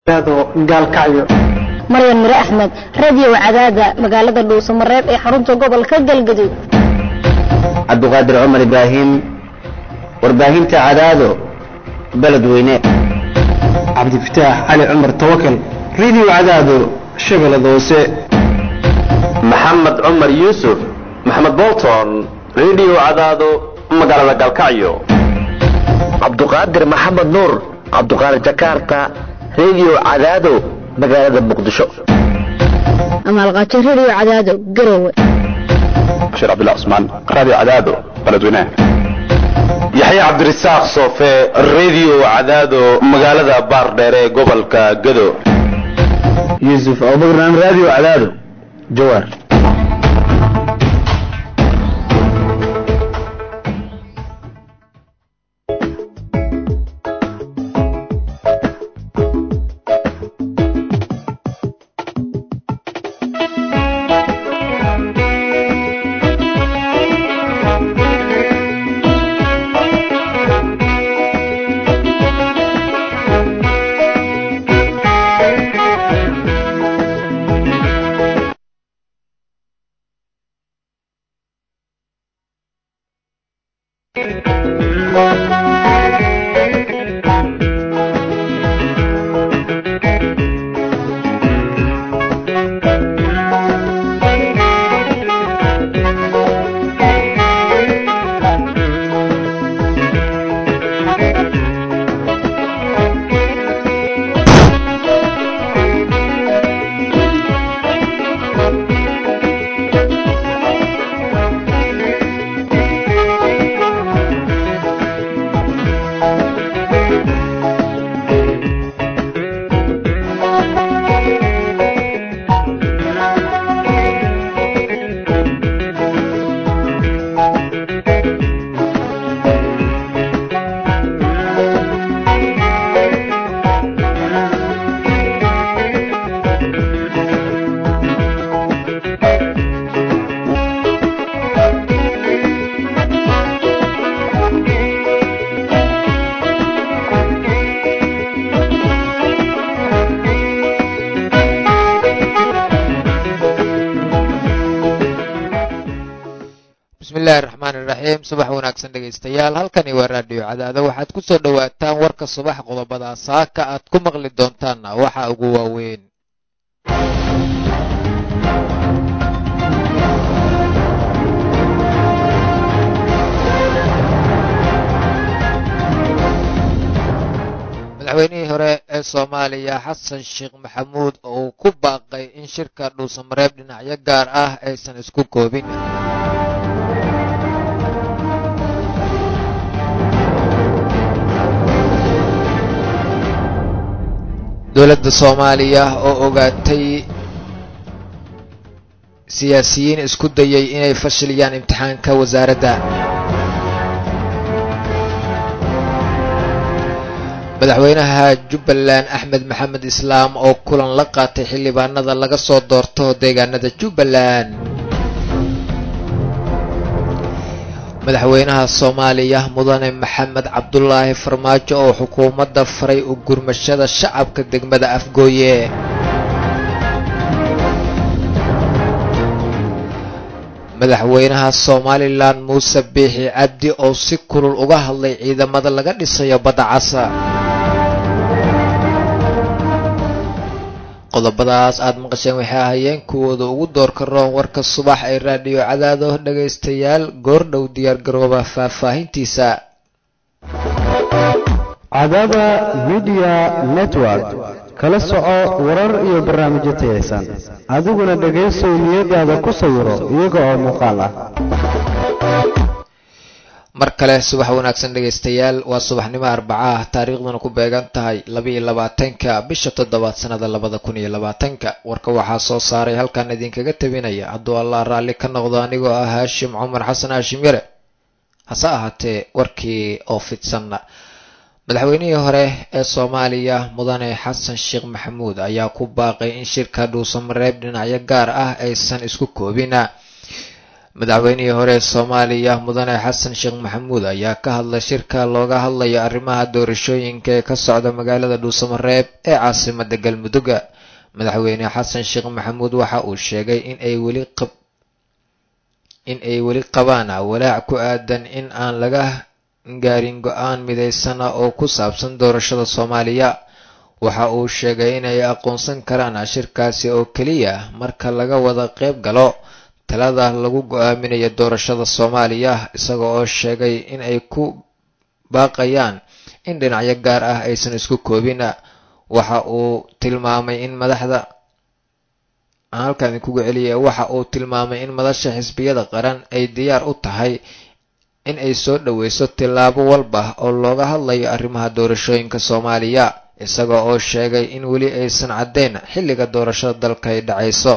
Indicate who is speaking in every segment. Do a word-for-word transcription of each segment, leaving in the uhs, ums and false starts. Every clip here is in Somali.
Speaker 1: gaalkacyo
Speaker 2: Maryam Mira Ahmed radio Cadaada magaalada Dhuusamareeb ee xarunta gobolka Galgaduud
Speaker 3: Abduqaadir Umar Ibrahim warbaahinta Cadaado beledweyne
Speaker 1: Cabdi Fataax Ali Umar Tawakkal radio Cadaado Shabeellada Hoose
Speaker 4: Maxamed Umar Yusuf Maxamed Bolton radio Cadaado magaalada Galkacyo
Speaker 5: Abduqaadir Maxamed Nuur Abduqaadir Jakarta radio Cadaado magaalada Muqdisho
Speaker 2: Amal Qaadir radio Cadaado Garowe
Speaker 4: Bashir Abdullah Usman radio Cadaado beledweyne Yaxya Cabdirasaaq Soofe radio Cadaado magaalada Baardheer ee gobolka Gado
Speaker 3: Yusuf Abubakar radio Cadaado Jawhar
Speaker 6: subax wanaagsan dhageystayaal halkani waa radio Cadaado waxaad ku soo dhawaataan warka subax qodobada saaka aad ku maqli doontaan waxa ugu waaweyn madaxweynihii hore ee Soomaaliya Xasan Sheekh Maxamuud oo ku baaqay in shirka Dhuusamareeb dhinacyo gaar ah aysan isku koobin dowladda Soomaaliya oo ogaatay siyaasiyiin isku dayay inay fashiliyaan imtixaanka wasaaradda madaxweynaha Jubbaland Axmed Maxamed Islaam oo kulan la qaatay xildhibaanada laga soo doorto deegaanada Jubbaland madaxweynaha Soomaaliya Mudane Maxamed Cabdullaahi Farmaajo oo xukuumadda faray u gurmashada shacabka degmada Afgooye madaxweynaha Soomaaliland Muuse Biixi Cabdi oo si kulul uga hadlay ciidamada laga dhisayo badda cas qodobadaas aad maqasheen waxay ahaayeen kuwooda ugu doorka roon warka subax ee radio Cadaado dhageystayaal goor dhow diyaar garooba faahfaahintiisa
Speaker 7: Cadaada Media Network kala soco warar iyo barnaamijyo tayeysan adiguna dhageyso niyadaada ku sawiro iyaga oo muuqaal ah
Speaker 6: mar kale subax wanaagsan dhageystayaal waa subaxnimo Arbaca taariikhduna ku beegan tahay laba iyo labaatanka bisha toddobaad sanada labada kun iyo labaatanka warka waxaa soo saaray halkan idinkaga tabinaya hadduu Allah raalli ka noqdo anigoo ah Haashim Cumar Xasan Haashim Yare hase ahaatee warkii oo fidsan madaxweynihii hore ee Soomaaliya Mudane Xasan Sheekh Maxamuud ayaa ku baaqay in shirka Dhuusamareeb dhinacyo gaar ah aysan isku koobin madaxweynihii hore ee soomaaliya mudane xasan sheekh maxamuud ayaa ka hadlay shirka looga hadlayo arrimaha doorashooyinka ee ka socda magaalada dhuusamareeb ee caasimada galmudug. madaxweyne xasan sheekh maxamuud waxa uu sheegay in ay weli qab in ay weli qabaan walaac ku aadan in aan laga gaarin go-aan midaysana oo ku saabsan doorashada soomaaliya. waxa uu sheegay inay aqoonsan karaan shirkaasi oo keliya marka laga wada qayb galo talada lagu go-aaminayo doorashada soomaaliya, isaga oo sheegay in ay ku baaqayaan in dhinacyo gaar ah aysan isku koobin. waxa uu tilmaamay in madaxda aan halkan kugu celiyay waxa uu tilmaamay in madasha xisbiyada qaran ay diyaar u tahay in ay soo dhaweyso tillaabo walba oo looga hadlayo arrimaha doorashooyinka soomaaliya, isaga oo sheegay in weli aysan caddeyn xilliga doorashada dalka ay dhacayso.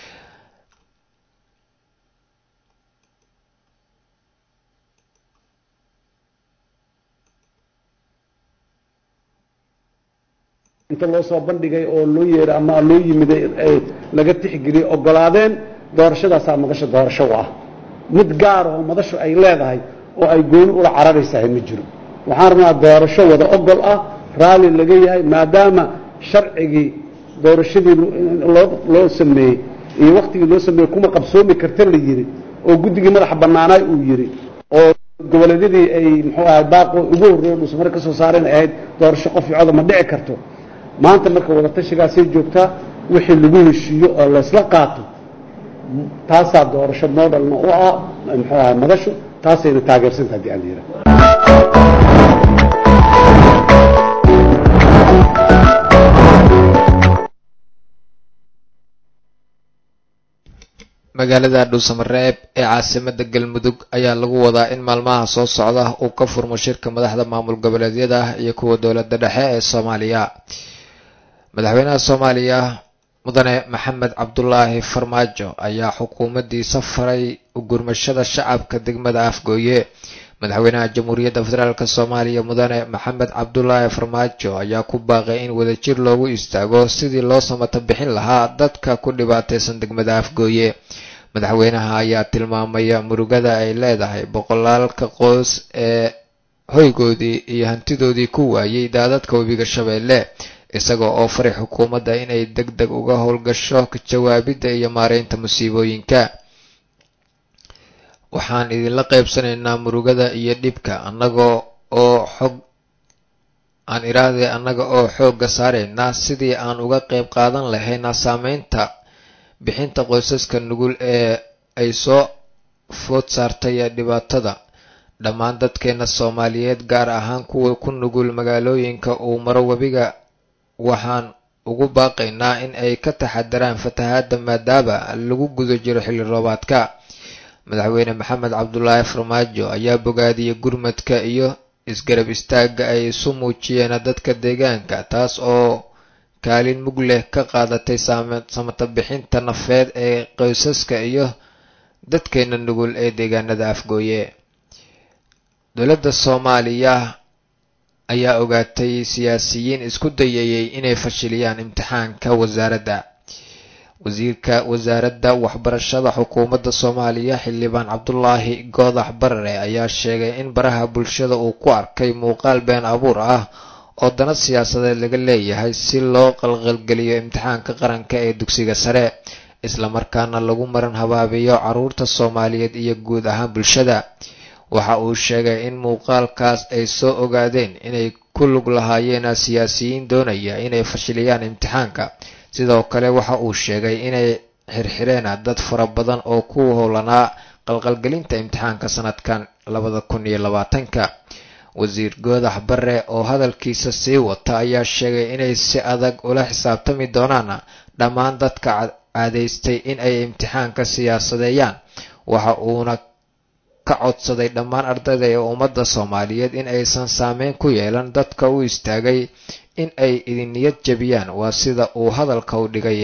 Speaker 8: inta loo soo bandhigay oo loo yeeray ama loo yimiday ay laga tixgeliyay ogolaadeen doorashadaas madasha doorasho ah mid gaar ah oo madashu ay leedahay oo ay gooni ula cararaysaa ma jiro. waxaan rabnaa doorasho wada ogol ah raali laga yahay maadaama sharcigii doorashadii loo loo sameeyay iyo waqtigii loo sameeyay kuma qabsoomi karta la yiri oo guddigii madaxa banaanay uu yiri oo goboleedyadii ay muxuu ahaa baaqo ugu horeeyay Dhuusamareeb ka soo saareen ahayd doorasho qof cod ma dhici karto. maanta marka wada tashigaasay joogtaa wixii lagu heshiiyo oo la isla qaato taasaa doorasho modelna u ah muxuu ahaa madashu taasayna taageersan tahay aan yiraahdo.
Speaker 6: magaalada dhuusamareeb ee caasimada galmudug ayaa lagu wadaa in maalmaha soo socda uu ka furmo shirka madaxda maamul goboleedyada iyo kuwa dowladda dhexe ee soomaaliya. madaxweynaha soomaaliya mudane maxamed cabdulaahi farmaajo ayaa xukuumaddiisa faray u gurmashada shacabka degmada afgooye. madaxweynaha jamhuuriyadda federaalk soomaaliya mudane maxamed cabdulaahi farmaajo ayaa ku baaqay in wadajir loogu istaago sidii loo samata bixin lahaa dadka ku dhibaataysan degmada afgooye. madaxweynaha ayaa tilmaamaya murugada ay leedahay boqolaalka qoys ee hoygoodii iyo hantidoodii ku waayay daadadka webiga shabeelle, isagoo oo faray xukuumadda inay deg deg uga howlgasho ka jawaabidda iyo maareynta musiibooyinka. waxaan idinla qaybsanaynaa murugada iyo dhibka annaga oo xog aan iraahday annaga oo xoogga saaraynaa sidii aan uga qayb qaadan lahaynaa saameynta bixinta qoysaska nugul ee ay soo food saartay dhibaatada. dhammaan dadkeena Soomaaliyeed gaar ahaan kuwa ku nugul magaalooyinka uu maro webiga waxaan ugu baaqaynaa in ay ka taxadaraan fatahaadda maadaama lagu guda jiro xilli roobaadka. madaxweyne maxamed cabdulaahi farmaajo ayaa bogaadiyay gurmadka iyo isgarab istaagga ay isu muujiyeen dadka deegaanka, taas oo kaalin mug leh ka qaadatay samata bixinta nafeed ee qoysaska iyo dadkeena nugul ee deegaanada afgooye. dowladda Soomaaliya ayaa ogaatay siyaasiyiin isku dayayay inay fashiliyaan imtixaanka wasaaradda. wasiirka wasaaradda waxbarashada xukuumadda Soomaaliya xildhibaan Cabdulaahi Goodax Barre ayaa sheegay in baraha bulshada uu ku arkay muuqaal been abuur ah oo dana siyaasadeed laga leeyahay si loo qalqalgeliyo imtixaanka qaranka ee dugsiga sare, isla markaana lagu maran habaabiyo caruurta Soomaaliyeed iyo guud ahaan bulshada. waxa uu sheegay in muuqaalkaas ay soo ogaadeen inay ku lug lahaayeen siyaasiyiin doonaya inay fashiliyaan imtixaanka. sidoo kale waxa uu sheegay inay xirxireen dad fara badan oo ku howlanaa qalqalgelinta imtixaanka sanadkan labada kun iyo labaatanka. wasiir Goodax Barre oo hadalkiisa sii wata ayaa sheegay inay si adag ula xisaabtami doonaan dhammaan dadka caadaystay in ay imtixaanka siyaasadeeyaan. waxa uuna ka codsaday dhammaan ardayda ee ummadda Soomaaliyeed in aysan saameyn ku yeelan dadka u istaagay in ay idin niyad jabiyaan, waa sida uu hadalka u dhigay.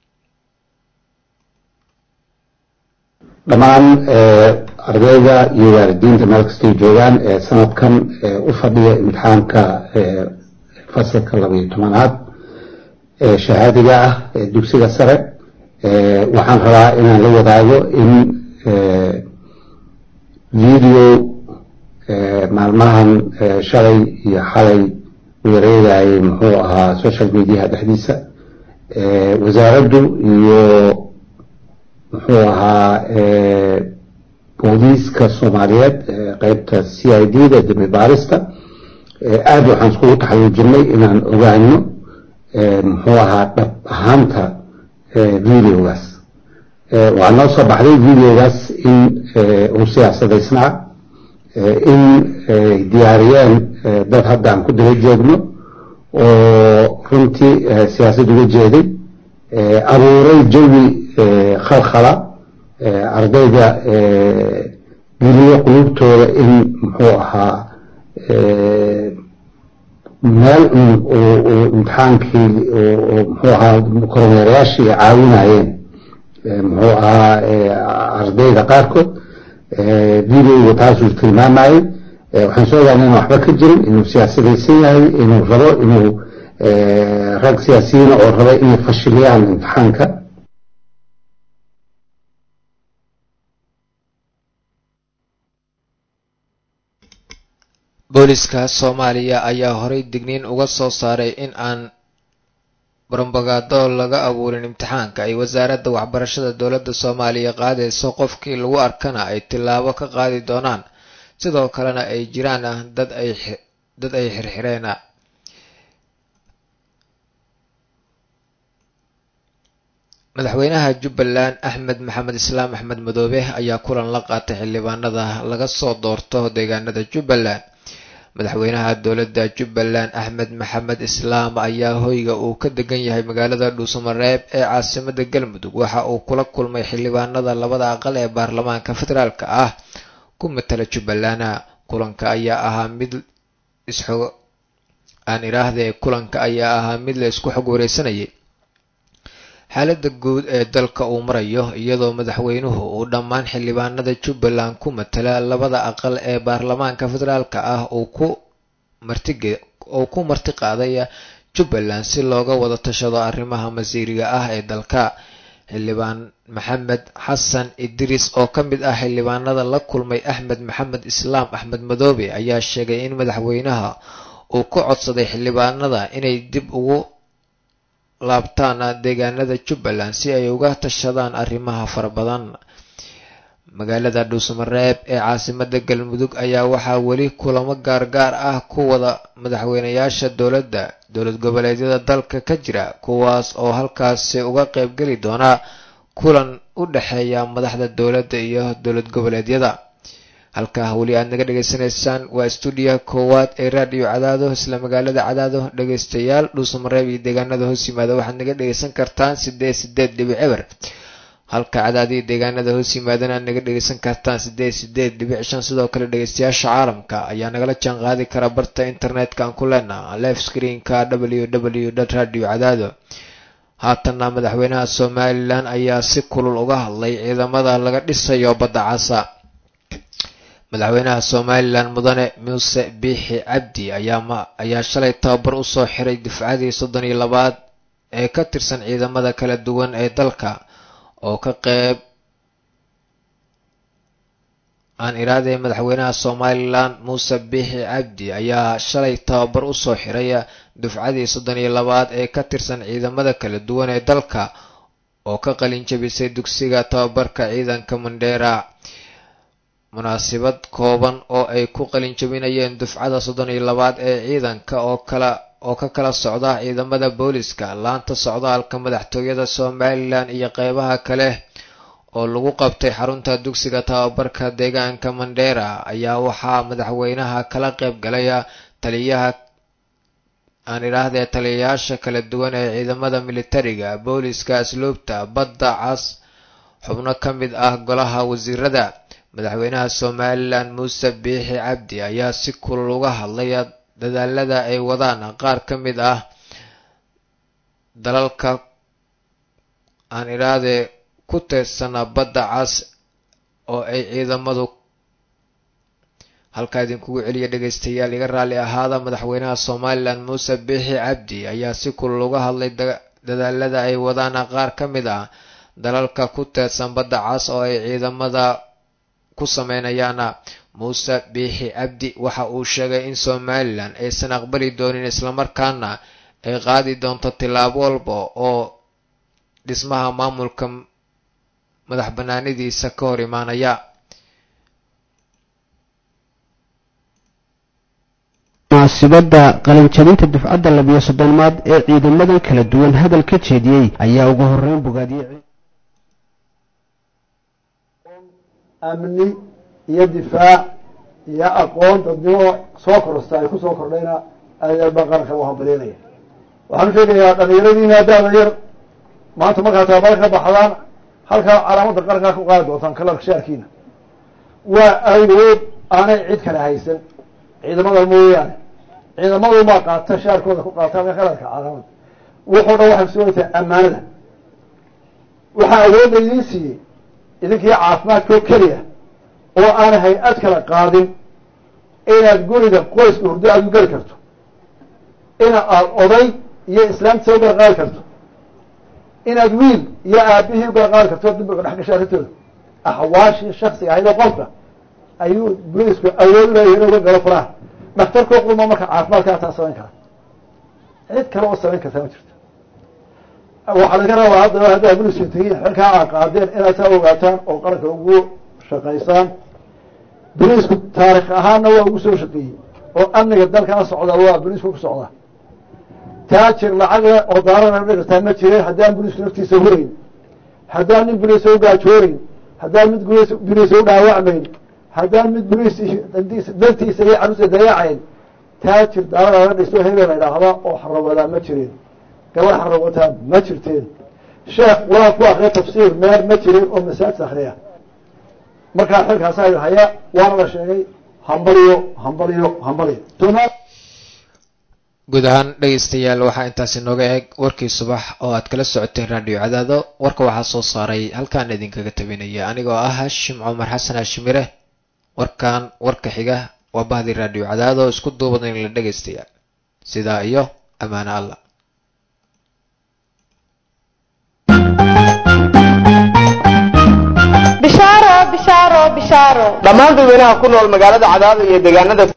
Speaker 9: dhammaan ardayda iyo waalidiinta meel kastay joogaan ee sanadkan u fadhiya imtixaanka fasalka laba iyo tobanaad ee shahaadiga ah ee dugsiga sare, waxaan rabaa inaan la wadaago in video maalmahan shalay iyo xalay wareegayay muxuu ahaa social mediaha dhexdiisa wasaaraddu iyo muxuu ahaa booliiska soomaaliyeed qaybta c i d da dembi baarista aada waxaan iskugu taxaluujinay inaan ogaano muxuu ahaa dhab ahaanta videogaas waxaa noo soo baxday videogaas in uu siyaasadaysnaa in ay diyaariyeen dad hadda aan ku daba joogno oo runtii siyaasad uga jeeday abuuray jawi khalkhala ardayda geliyo qulubtooda in muxuu ahaa meel uu imtixaankii muxuu ahaa kormeerayaashii ay caawinayeen muxuu ahaa ardayda qaarkood videoga taasuu tilmaamayay waxaan soo ogaanay inaan waxba ka jirin inuu siyaasadaysan yahay inuu rabo inuu rag siyaasiyiina oo raba inay fashiliyaan imtixaanka
Speaker 6: booliska soomaaliya ayaa horay digniin uga soo saaray in aan barambagaado laga abuurin imtixaanka ay wasaaradda waxbarashada dowladda soomaaliya qaadayso qofkii lagu arkana ay tillaabo ka qaadi doonaan sidoo kalena ay jiraan ah dad ay dad ay xirxireen madaxweynaha jubbaland axmed maxamed islaam axmed madoobe ayaa kulan la qaatay xildhibaanada laga soo doorto deegaanada jubbaland madaxweynaha dowladda jubbaland axmed maxamed islaam ayaa hoyga uu ka degan yahay magaalada dhuusamareeb ee caasimada galmudug waxa uu kula kulmay xildhibaanada labada aqal ee baarlamaanka federaalka ah ku matala jubbaland kulanka ayaa ahaa mid isxog aan iraahday kulanka ayaa ahaa mid la isku xog wareysanayay xaaladda guud ee dalka uu marayo iyadoo madaxweynuhu uu dhammaan xildhibaanada jubbaland ku matala labada aqal ee baarlamaanka federaalka ah uu ku martige uu ku marti qaaday jubbaland si looga wada tashado arrimaha masiiriga ah ee dalka xildhibaan maxamed xasan idriis oo ka mid ah xildhibaanada la kulmay axmed maxamed islaam axmed madoobe ayaa sheegay in madaxweynaha uu ku codsaday xildhibaanada inay dib ugu laabtaan deegaanada jubbaland si ay uga tashadaan arrimaha fara badan magaalada dhuusamareeb ee caasimada galmudug ayaa waxaa weli kulamo gaargaar ah ku wada madaxweynayaasha dowladda dowlad goboleedyada dalka ka jira kuwaas oo halkaasi uga qaybgeli doona kulan u dhexeeya madaxda dowladda iyo dowlad goboleedyada halkaa weli aad naga dhegaysanaysaan waa stuudiyaha koowaad ee raadiyo cadaado isla magaalada cadaado dhegaystayaal dhuusamareeb iyo deegaanada hoos yimaada waxaad naga dhegaysan kartaan sideed sideed dhibic eber halka cadaadiyo deegaanada hoos yimaadana aad naga dhegaysan kartaan sideed sideed dhibic shan sidoo kale dhegaystayaasha caalamka ayaa nagala jaan qaadi kara barta internetka aan ku leenaha live screenka w w dot radio cadaado haatana madaxweynaha somalilan ayaa si kulul uga hadlay ciidamada laga dhisayo badda casa madaxweynaha somalilan mudane muuse biixi cabdi ayaa ayaa shalay tababar usoo xiray difcadii soddon iyo labaad ee ka tirsan ciidamada kala duwan ee dalka oo ka qeyb aan iraadey madaxweynaha somalilan muuse biixi cabdi ayaa shalay tababar usoo xiray dufcadii soddon iyo labaad ee ka tirsan ciidamada kala duwan ee dalka oo ka qalin jabisay dugsiga tababarka ciidanka mandheera munaasabad kooban oo ay ku qalin jabinayeen dufcada soddon iyo labaad ee ciidanka oo kala oo ka kala socda ciidamada booliska laanta socdaalka madaxtooyada somalilan iyo qeybaha kale oo lagu qabtay xarunta dugsiga tababarka deegaanka mandheera ayaa waxaa madaxweynaha kala qayb galaya taliyaha aan idhaahdee taliyayaasha kala duwan ee ciidamada militariga booliska asluubta badda cas xubno ka mid ah golaha wasiirada madaxweynaha somalilan muuse biixi cabdi ayaa si kulul uga hadlaya dadaalada ay wadaan qaar ka mid ah dalalka aan idhaahdee ku teersana badda cas oo ay ciidamadu halkaa idinkugu celiya dhegaystayaal iga raalli ahaada madaxweynaha somalilan muuse biixi cabdi ayaa si kulul uga hadlay dadaalada ay wadaan qaar ka mid ah dalalka ku teedsan badda cas oo ay ciidamada ku sameynayaana muuse biixi cabdi waxa uu sheegay in somalilan aysan aqbali doonin islamarkaana ay qaadi doonto tillaabo walba oo dhismaha maamulka madax banaanidiisa ka hor imaanaya.
Speaker 1: munaasabadda qalinjabinta dufcadda labiyo soddonaad ee ciidamadan kala duwan hadal ka jeediyey ayaa ugu horreyn bogaadiyey
Speaker 10: amni iyo difaac iyo aqoon dadnimo soo korosta ay ku soo kordhayna aadbaan qaranka u hambalyeynaya. waxaan sheegayaa dhalinyaradiina daada yar maanta markaa tababar ka baxdaan halkaa calaamadda qarankaa ku qaadi doontaan kalarka shaarkiina waa awood aanay cid kale haysan ciidamada mooyaane. ciidamadu maa qaata shaarkooda ku qaataan kalarka calaamada wuxuu dhan waxay kusugantahay ammaanada. waxaa awoodda idiin siiyey idinkii caafimaadkoo keliya oo aan hay-ad kala qaadin inaad guriga qoyska hurdo aada u geli karto, ina aad oday iyo islaamta u garqaadi karto, inaad wiil iyo aabihii u garqaadi karto dambiga dhex gasha arrintooda. axwaashii shaksiga ahayd oo qofka ayuu booliisku awood u leeyahay inuga galo furaha. dhaktarkoo qulma marka caafimaadkaa taa samayn kara, cid kale oo samayn kartaa ma jirto. waxaa laga rabaa haddaba haddaa booliiska tegiin xilkaa aa qaadeen inaad taa ogaataan oo qaranka ugu shaqaysaan. booliisku taarikh ahaanna waa ugu soo shaqeeyey oo amniga dalkana socda waa booliisku ku socdaa. taajir lacaga oo daarana dhigirtaa ma jireen haddaan booliisku naftiisa hurayn, haddaan nin boliisa u gaajoonayn, haddaan mid boliisa u dhaawacmayn, haddaan mid boliis dantiisa iyo caruusa dayacayn. taajir daarana la dhiso hebel la idhaahdaa oo xarawadaa ma jireen, gabadh xarawataa ma jirteen, sheekh qur-aan ku akriya tafsiir meer ma jireen oo masaajid akriya. markaa xilkaasa haya waana la sheegay hambaliyo hambaliyo hambaliyo.
Speaker 6: guud ahaan dhegaystayaal waxaa intaasi nooga eeg warkii subax oo aad kala socoteen raadiyo cadaado. warka waxaa soo saaray halkaan idinkaga tabinaya anigoo ah hashim cumar xasan hashimire. warkan warka xiga waa bahdii raadiyo cadaado isku duubadan la dhegaystayaal sidaa iyo ammaano allah.
Speaker 11: bishaaro bishaaro bishaaro
Speaker 3: dhammaan dadweynaha ku nool magaalada cadaado iyo deegaanada